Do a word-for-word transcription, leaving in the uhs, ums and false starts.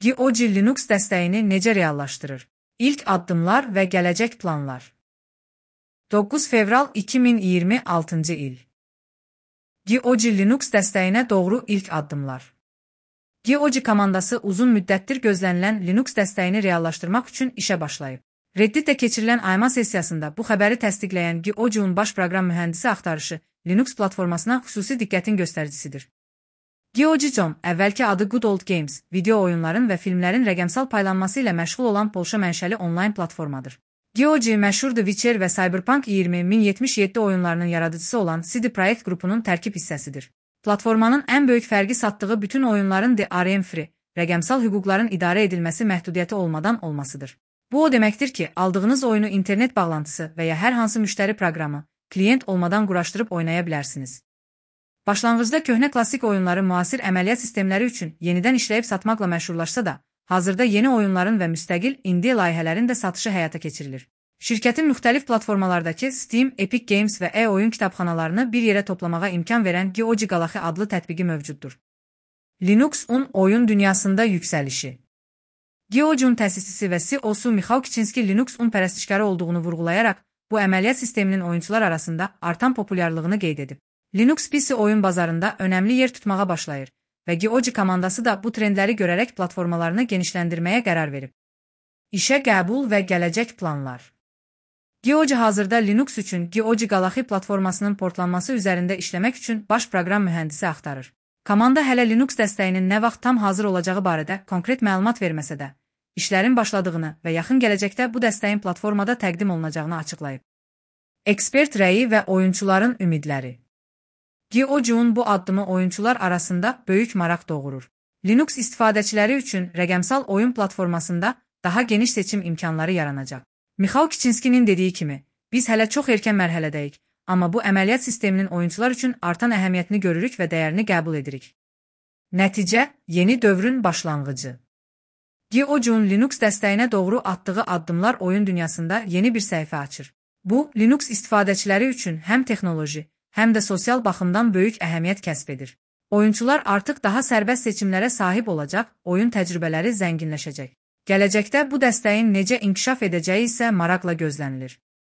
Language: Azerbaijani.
GeoG Linux dəstəyini necə reallaşdırır? İlk addımlar və gələcək planlar. doqquz fevral iki min iyirmi altıncı il. GeoG Linux dəstəyinə doğru ilk addımlar. GeoG komandası uzun müddətdir gözlənilən Linux dəstəyini reallaşdırmaq üçün işə başlayıb. Redditdə keçirilən ayma sessiyasında bu xəbəri təsdiqləyən GeoG-un baş proqram mühəndisi axtarışı Linux platformasına xüsusi diqqətin göstəricisidir. GeoG.com, əvvəlki adı Good Old Games, video oyunların və filmlərin rəqəmsal paylanması ilə məşğul olan Polşa mənşəli onlayn platformadır. GeoG məşhur The Witcher və Cyberpunk iyirmi min yetmiş yeddi oyunlarının yaradıcısı olan C D Projekt qrupunun tərkib hissəsidir. Platformanın ən böyük fərqi satdığı bütün oyunların D R M-free, rəqəmsal hüquqların idarə edilməsi məhdudiyyəti olmadan olmasıdır. Bu o deməkdir ki, aldığınız oyunu internet bağlantısı və ya hər hansı müştəri proqramı, klient olmadan quraşdırıb oynaya bilərsiniz. Başlanğıcda köhnə klassik oyunları müasir əməliyyat sistemləri üçün yenidən işləyib satmaqla məşhurlaşsa da, hazırda yeni oyunların və müstəqil indie layihələrin də satışı həyata keçirilir. Şirkətin müxtəlif platformalardakı Steam, Epic Games və e-oyun kitabxanalarını bir yerə toplamağa imkan verən GeoG Galaxy adlı tətbiqi mövcuddur. Linux-un oyun dünyasında yüksəlişi. GeoG-un təsisçisi və C E O-su Mixail Kiçinski Linux-un pərəstişkarı olduğunu vurğulayaraq, bu əməliyyat sisteminin oyunçular arasında artan populyarlığını qeyd edib. Linux P C oyun bazarında önəmli yer tutmağa başlayır və GeoG komandası da bu trendləri görərək platformalarını genişləndirməyə qərar verib. İşə qəbul və gələcək planlar. GeoG hazırda Linux üçün GeoG Galaxy platformasının portlanması üzərində işləmək üçün baş proqram mühəndisi axtarır. Komanda hələ Linux dəstəyinin nə vaxt tam hazır olacağı barədə konkret məlumat verməsə də, işlərin başladığını və yaxın gələcəkdə bu dəstəyin platformada təqdim olunacağını açıqlayıb. Ekspert rəyi və oyunçuların ümidləri. GeoG-un bu addımı oyunçular arasında böyük maraq doğurur. Linux istifadəçiləri üçün rəqəmsal oyun platformasında daha geniş seçim imkanları yaranacaq. Mixail Kiçinskinin dediyi kimi, biz hələ çox erkən mərhələdəyik, amma bu əməliyyat sisteminin oyunçular üçün artan əhəmiyyətini görürük və dəyərini qəbul edirik. Nəticə, yeni dövrün başlanğıcı. GeoG-un Linux dəstəyinə doğru atdığı addımlar oyun dünyasında yeni bir səhifə açır. Bu, Linux istifadəçiləri üçün həm texnoloji, həm də sosial baxımdan böyük əhəmiyyət kəsb edir. Oyunçular artıq daha sərbəst seçimlərə sahib olacaq, oyun təcrübələri zənginləşəcək. Gələcəkdə bu dəstəyin necə inkişaf edəcəyi isə maraqla gözlənilir.